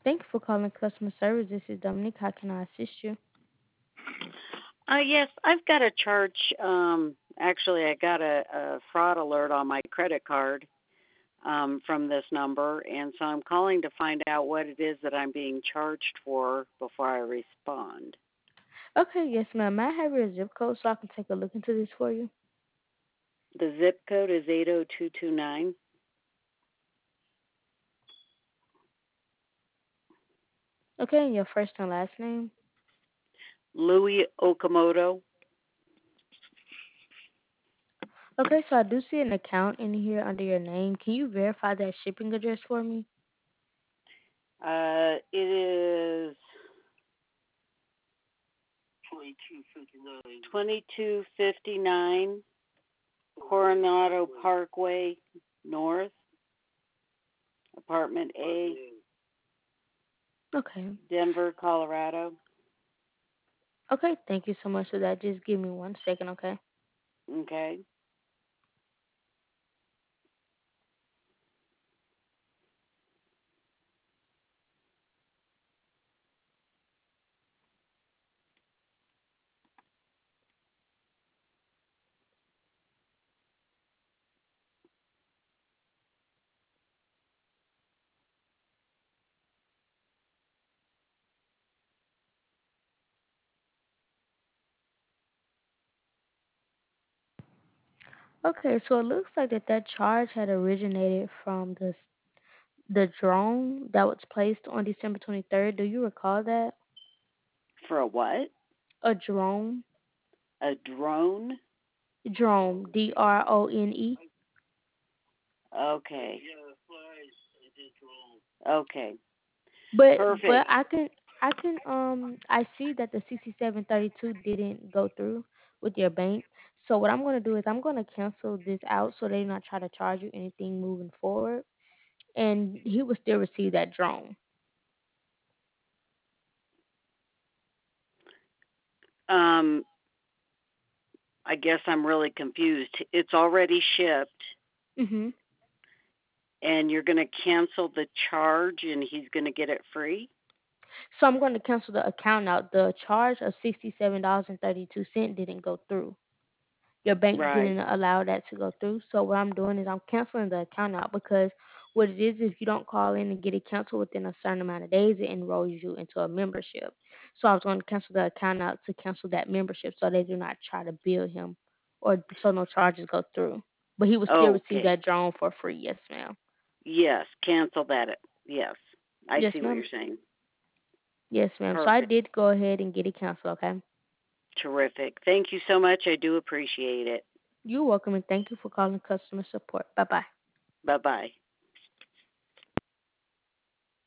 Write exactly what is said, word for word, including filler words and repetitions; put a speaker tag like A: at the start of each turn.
A: Thank you for calling customer service. This is Dominique. How can I assist you?
B: Uh, yes, I've got a charge. Um, actually, I got a, a fraud alert on my credit card um, from this number, and so I'm calling to find out what it is that I'm being charged for before I respond.
A: Okay, yes, ma'am. May I have your zip code so I can take a look into this for you?
B: The zip code is eight zero two two nine.
A: Okay, and your first and last name?
B: Louis Okamoto.
A: Okay, so I do see an account in here under your name. Can you verify that shipping address for me?
B: Uh, it is twenty-two fifty-nine Coronado Parkway North, Apartment A,
A: Okay.
B: Denver, Colorado.
A: Okay, thank you so much for that. Just give me one second, okay?
B: Okay.
A: Okay, so it looks like that that charge had originated from the the drone that was placed on December twenty-third. Do you recall that?
B: For a what?
A: A drone?
B: A drone?
A: Drone, D R O N E.
B: Okay. Okay.
A: But but
B: Perfect.
A: I can I can um I see that the sixty-seven thirty-two didn't go through with your bank. So what I'm gonna do is I'm gonna cancel this out so they not try to charge you anything moving forward, and he will still receive that drone.
B: Um, I guess I'm really confused. It's already shipped,
A: Mhm.
B: and you're going to cancel the charge, and he's going to get it free?
A: So I'm gonna cancel the account out. The charge of sixty-seven dollars and thirty-two cent didn't go through. Your bank
B: Right.
A: didn't allow that to go through. So what I'm doing is I'm canceling the account out because what it is, if you don't call in and get it canceled within a certain amount of days, it enrolls you into a membership. So I was going to cancel the account out to cancel that membership so they do not try to bill him or so no charges go through. But he will still receive
B: Okay.
A: that drone for free. Yes, ma'am.
B: Yes, cancel that. Yes. I
A: Yes,
B: see what you're
A: ma'am.
B: saying.
A: Yes, ma'am. So I
B: Perfect.
A: did go ahead and get it canceled, okay?
B: Terrific. Thank you so much. I do appreciate it.
A: You're welcome and thank you for calling customer support. Bye bye.
B: Bye bye.